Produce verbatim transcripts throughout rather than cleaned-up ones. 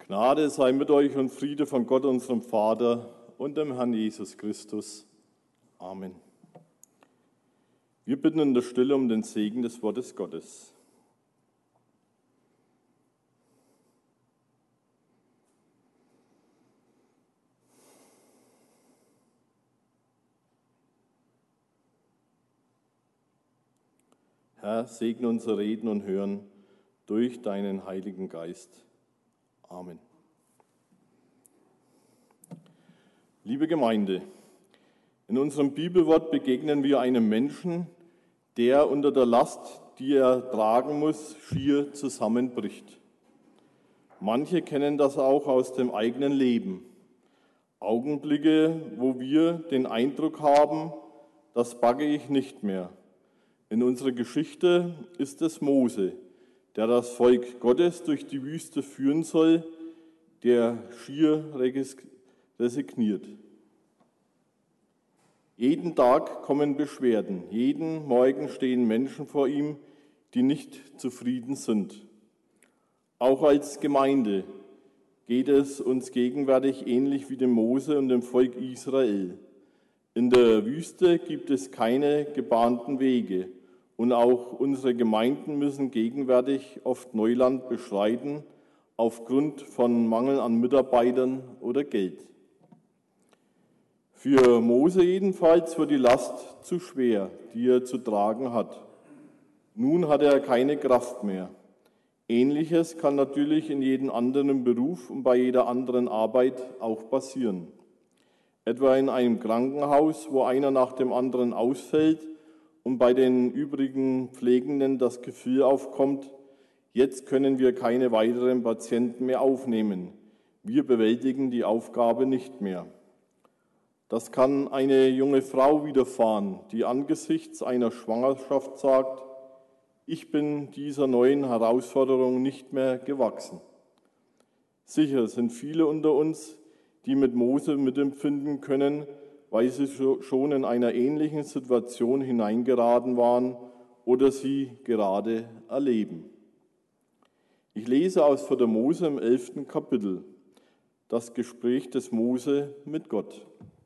Gnade sei mit euch und Friede von Gott, unserem Vater und dem Herrn Jesus Christus. Amen. Wir bitten in der Stille um den Segen des Wortes Gottes. Herr, segne unser Reden und Hören durch deinen Heiligen Geist. Amen. Liebe Gemeinde, in unserem Bibelwort begegnen wir einem Menschen, der unter der Last, die er tragen muss, schier zusammenbricht. Manche kennen das auch aus dem eigenen Leben. Augenblicke, wo wir den Eindruck haben, das packe ich nicht mehr. In unserer Geschichte ist es Mose, der das Volk Gottes durch die Wüste führen soll, der schier resigniert. Jeden Tag kommen Beschwerden, jeden Morgen stehen Menschen vor ihm, die nicht zufrieden sind. Auch als Gemeinde geht es uns gegenwärtig ähnlich wie dem Mose und dem Volk Israel. In der Wüste gibt es keine gebahnten Wege. Und auch unsere Gemeinden müssen gegenwärtig oft Neuland beschreiten, aufgrund von Mangel an Mitarbeitern oder Geld. Für Mose jedenfalls wird die Last zu schwer, die er zu tragen hat. Nun hat er keine Kraft mehr. Ähnliches kann natürlich in jedem anderen Beruf und bei jeder anderen Arbeit auch passieren. Etwa in einem Krankenhaus, wo einer nach dem anderen ausfällt, und bei den übrigen Pflegenden das Gefühl aufkommt, jetzt können wir keine weiteren Patienten mehr aufnehmen. Wir bewältigen die Aufgabe nicht mehr. Das kann eine junge Frau widerfahren, die angesichts einer Schwangerschaft sagt, ich bin dieser neuen Herausforderung nicht mehr gewachsen. Sicher sind viele unter uns, die mit Mose mitempfinden können, weil sie schon in einer ähnlichen Situation hineingeraten waren oder sie gerade erleben. Ich lese aus vierter Mose im elften Kapitel, das Gespräch des Mose mit Gott.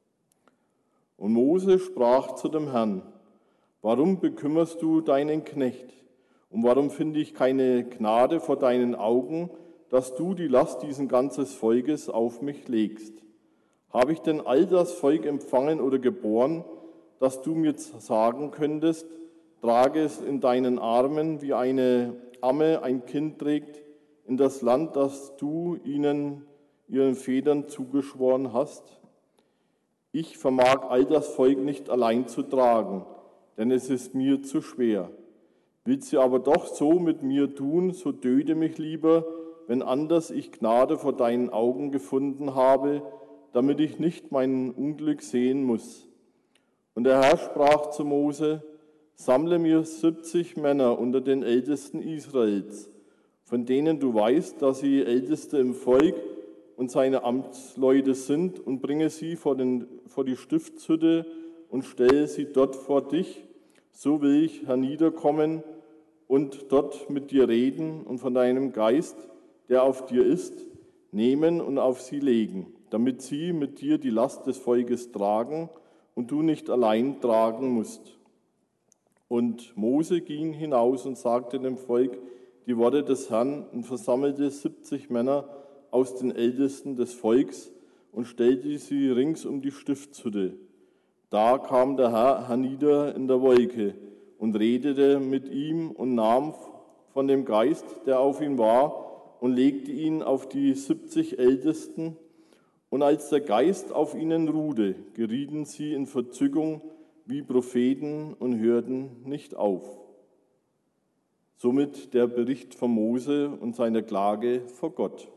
Und Mose sprach zu dem Herrn, warum bekümmerst du deinen Knecht? Und warum finde ich keine Gnade vor deinen Augen, dass du die Last dieses ganzen Volkes auf mich legst? Habe ich denn all das Volk empfangen oder geboren, dass du mir sagen könntest, trage es in deinen Armen, wie eine Amme ein Kind trägt, in das Land, das du ihnen, ihren Vätern zugeschworen hast? Ich vermag all das Volk nicht allein zu tragen, denn es ist mir zu schwer. Willst du aber doch so mit mir tun, so töte mich lieber, wenn anders ich Gnade vor deinen Augen gefunden habe, damit ich nicht mein Unglück sehen muss. Und der Herr sprach zu Mose, sammle mir siebzig Männer unter den Ältesten Israels, von denen du weißt, dass sie Älteste im Volk und seine Amtsleute sind, und bringe sie vor, den, vor die Stiftshütte und stelle sie dort vor dich. So will ich herniederkommen und dort mit dir reden und von deinem Geist, der auf dir ist, nehmen und auf sie legen, damit sie mit dir die Last des Volkes tragen und du nicht allein tragen musst. Und Mose ging hinaus und sagte dem Volk die Worte des Herrn und versammelte siebzig Männer aus den Ältesten des Volks und stellte sie rings um die Stiftshütte. Da kam der Herr hernieder in der Wolke und redete mit ihm und nahm von dem Geist, der auf ihn war, und legte ihn auf die siebzig Ältesten. Und als der Geist auf ihnen ruhte, gerieten sie in Verzückung wie Propheten und hörten nicht auf. Somit der Bericht von Mose und seiner Klage vor Gott.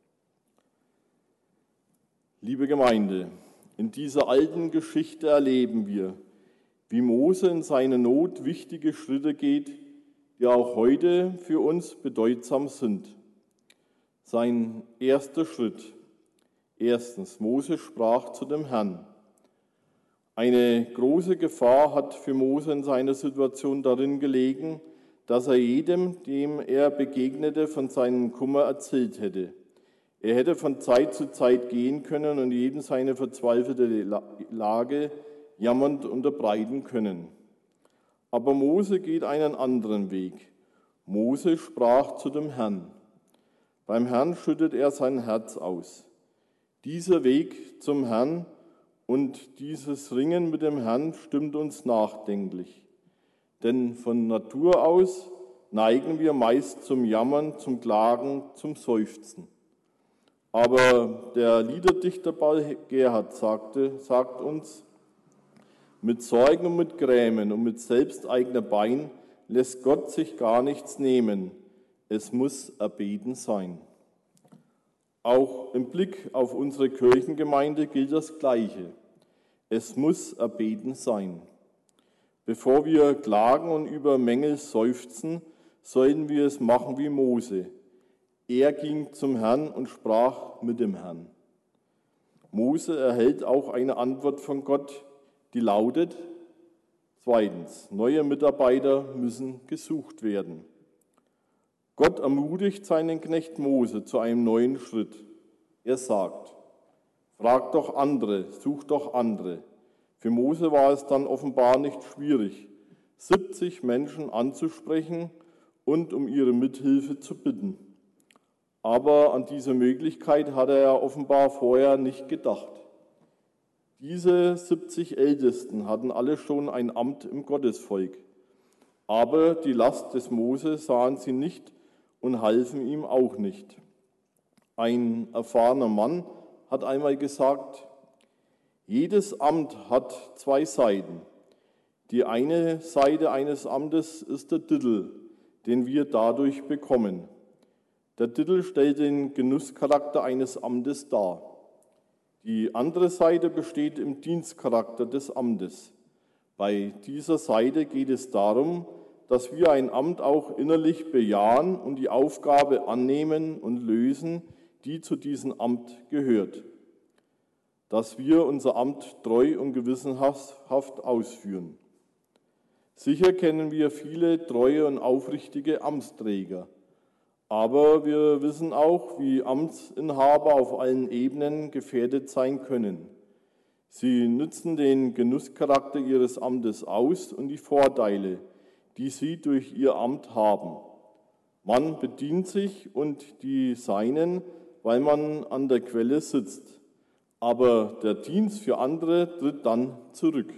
Liebe Gemeinde, in dieser alten Geschichte erleben wir, wie Mose in seiner Not wichtige Schritte geht, die auch heute für uns bedeutsam sind. Sein erster Schritt. Erstens, Mose sprach zu dem Herrn. Eine große Gefahr hat für Mose in seiner Situation darin gelegen, dass er jedem, dem er begegnete, von seinem Kummer erzählt hätte. Er hätte von Zeit zu Zeit gehen können und jedem seine verzweifelte Lage jammernd unterbreiten können. Aber Mose geht einen anderen Weg. Mose sprach zu dem Herrn. Beim Herrn schüttet er sein Herz aus. Dieser Weg zum Herrn und dieses Ringen mit dem Herrn stimmt uns nachdenklich. Denn von Natur aus neigen wir meist zum Jammern, zum Klagen, zum Seufzen. Aber der Liederdichter Paul Gerhardt sagte, sagt uns, mit Sorgen und mit Grämen und mit selbsteigener Bein lässt Gott sich gar nichts nehmen. Es muss erbeten sein. Auch im Blick auf unsere Kirchengemeinde gilt das Gleiche. Es muss erbeten sein. Bevor wir klagen und über Mängel seufzen, sollen wir es machen wie Mose. Er ging zum Herrn und sprach mit dem Herrn. Mose erhält auch eine Antwort von Gott, die lautet, zweitens, neue Mitarbeiter müssen gesucht werden. Gott ermutigt seinen Knecht Mose zu einem neuen Schritt. Er sagt, frag doch andere, such doch andere. Für Mose war es dann offenbar nicht schwierig, siebzig Menschen anzusprechen und um ihre Mithilfe zu bitten. Aber an diese Möglichkeit hatte er offenbar vorher nicht gedacht. Diese siebzig Ältesten hatten alle schon ein Amt im Gottesvolk. Aber die Last des Mose sahen sie nicht und halfen ihm auch nicht. Ein erfahrener Mann hat einmal gesagt, jedes Amt hat zwei Seiten. Die eine Seite eines Amtes ist der Titel, den wir dadurch bekommen. Der Titel stellt den Genusscharakter eines Amtes dar. Die andere Seite besteht im Dienstcharakter des Amtes. Bei dieser Seite geht es darum, dass wir ein Amt auch innerlich bejahen und die Aufgabe annehmen und lösen, die zu diesem Amt gehört. Dass wir unser Amt treu und gewissenhaft ausführen. Sicher kennen wir viele treue und aufrichtige Amtsträger. Aber wir wissen auch, wie Amtsinhaber auf allen Ebenen gefährdet sein können. Sie nützen den Genusscharakter ihres Amtes aus und die Vorteile, die sie durch ihr Amt haben. Man bedient sich und die Seinen, weil man an der Quelle sitzt. Aber der Dienst für andere tritt dann zurück.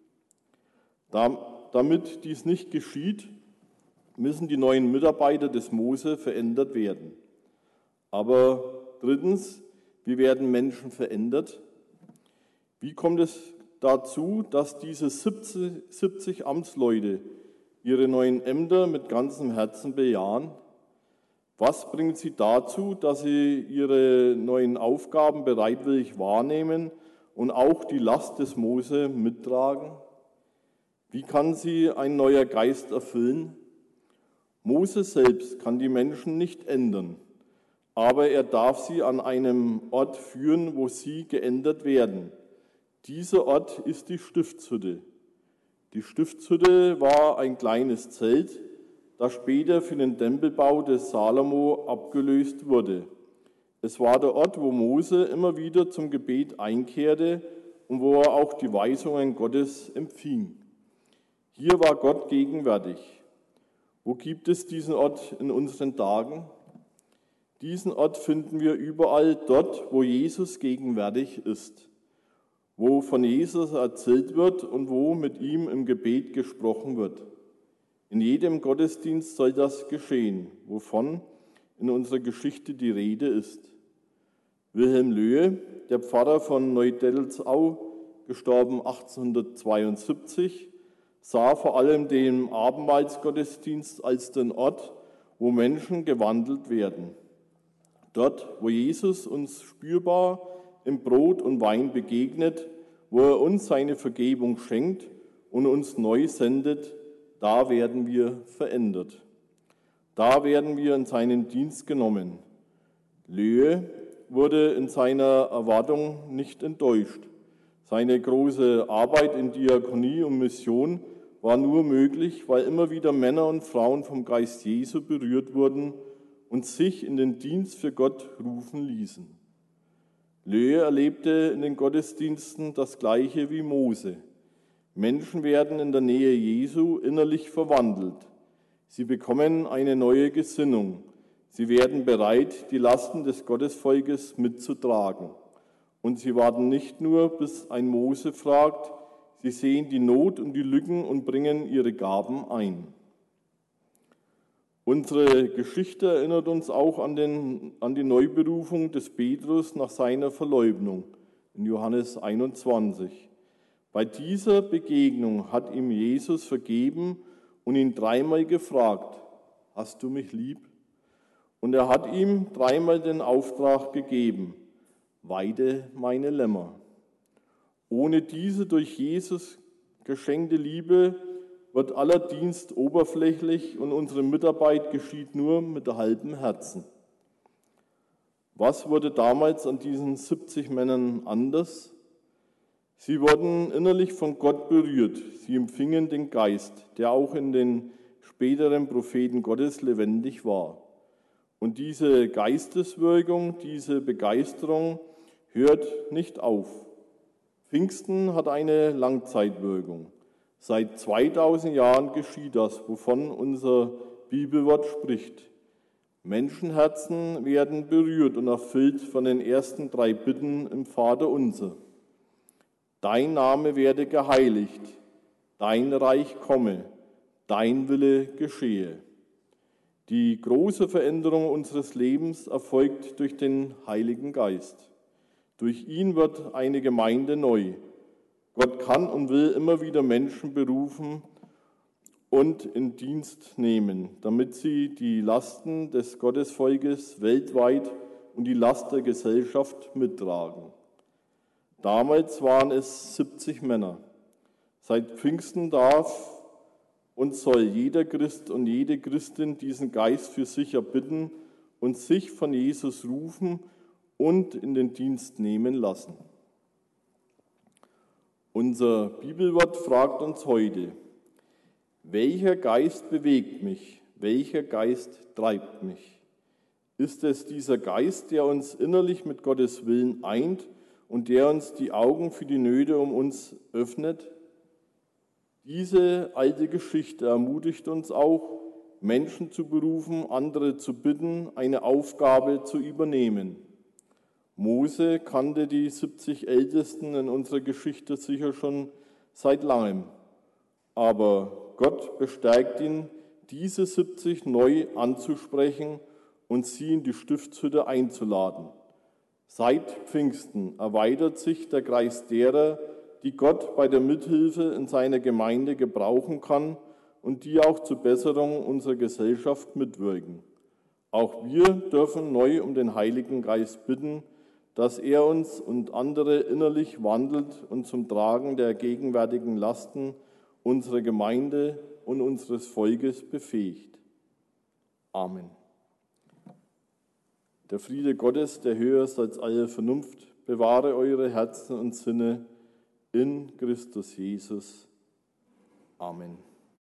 Damit dies nicht geschieht, müssen die neuen Mitarbeiter des Mose verändert werden. Aber drittens, wie werden Menschen verändert? Wie kommt es dazu, dass diese siebzig Amtsleute ihre neuen Ämter mit ganzem Herzen bejahen? Was bringt sie dazu, dass sie ihre neuen Aufgaben bereitwillig wahrnehmen und auch die Last des Mose mittragen? Wie kann sie ein neuer Geist erfüllen? Mose selbst kann die Menschen nicht ändern, aber er darf sie an einem Ort führen, wo sie geändert werden. Dieser Ort ist die Stiftshütte. Die Stiftshütte war ein kleines Zelt, das später für den Tempelbau des Salomo abgelöst wurde. Es war der Ort, wo Mose immer wieder zum Gebet einkehrte und wo er auch die Weisungen Gottes empfing. Hier war Gott gegenwärtig. Wo gibt es diesen Ort in unseren Tagen? Diesen Ort finden wir überall dort, wo Jesus gegenwärtig ist, wo von Jesus erzählt wird und wo mit ihm im Gebet gesprochen wird. In jedem Gottesdienst soll das geschehen, wovon in unserer Geschichte die Rede ist. Wilhelm Löhe, der Pfarrer von Neudettelsau, gestorben achtzehnhundertzweiundsiebzig, sah vor allem den Abendmahlsgottesdienst als den Ort, wo Menschen gewandelt werden. Dort, wo Jesus uns spürbar im Brot und Wein begegnet, wo er uns seine Vergebung schenkt und uns neu sendet, da werden wir verändert. Da werden wir in seinen Dienst genommen. Löhe wurde in seiner Erwartung nicht enttäuscht. Seine große Arbeit in Diakonie und Mission war nur möglich, weil immer wieder Männer und Frauen vom Geist Jesu berührt wurden und sich in den Dienst für Gott rufen ließen. Löhe erlebte in den Gottesdiensten das Gleiche wie Mose. Menschen werden in der Nähe Jesu innerlich verwandelt. Sie bekommen eine neue Gesinnung. Sie werden bereit, die Lasten des Gottesvolkes mitzutragen. Und sie warten nicht nur, bis ein Mose fragt, sie sehen die Not und die Lücken und bringen ihre Gaben ein. Unsere Geschichte erinnert uns auch an, den, an die Neuberufung des Petrus nach seiner Verleugnung in Johannes einundzwanzig. Bei dieser Begegnung hat ihm Jesus vergeben und ihn dreimal gefragt, hast du mich lieb? Und er hat ihm dreimal den Auftrag gegeben, weide meine Lämmer. Ohne diese durch Jesus geschenkte Liebe wird aller Dienst oberflächlich und unsere Mitarbeit geschieht nur mit halbem Herzen. Was wurde damals an diesen siebzig Männern anders? Sie wurden innerlich von Gott berührt. Sie empfingen den Geist, der auch in den späteren Propheten Gottes lebendig war. Und diese Geisteswirkung, diese Begeisterung hört nicht auf. Pfingsten hat eine Langzeitwirkung. Seit zweitausend Jahren geschieht das, wovon unser Bibelwort spricht. Menschenherzen werden berührt und erfüllt von den ersten drei Bitten im Vaterunser. Dein Name werde geheiligt, dein Reich komme, dein Wille geschehe. Die große Veränderung unseres Lebens erfolgt durch den Heiligen Geist. Durch ihn wird eine Gemeinde neu. Gott kann und will immer wieder Menschen berufen und in Dienst nehmen, damit sie die Lasten des Gottesvolkes weltweit und die Last der Gesellschaft mittragen. Damals waren es siebzig Männer. Seit Pfingsten darf und soll jeder Christ und jede Christin diesen Geist für sich erbitten und sich von Jesus rufen und in den Dienst nehmen lassen. Unser Bibelwort fragt uns heute, welcher Geist bewegt mich? Welcher Geist treibt mich? Ist es dieser Geist, der uns innerlich mit Gottes Willen eint und der uns die Augen für die Nöte um uns öffnet? Diese alte Geschichte ermutigt uns auch, Menschen zu berufen, andere zu bitten, eine Aufgabe zu übernehmen. Mose kannte die siebzig Ältesten in unserer Geschichte sicher schon seit langem. Aber Gott bestärkt ihn, diese siebzig neu anzusprechen und sie in die Stiftshütte einzuladen. Seit Pfingsten erweitert sich der Kreis derer, die Gott bei der Mithilfe in seiner Gemeinde gebrauchen kann und die auch zur Besserung unserer Gesellschaft mitwirken. Auch wir dürfen neu um den Heiligen Geist bitten, dass er uns und andere innerlich wandelt und zum Tragen der gegenwärtigen Lasten unserer Gemeinde und unseres Volkes befähigt. Amen. Der Friede Gottes, der höher ist als alle Vernunft, bewahre eure Herzen und Sinne in Christus Jesus. Amen.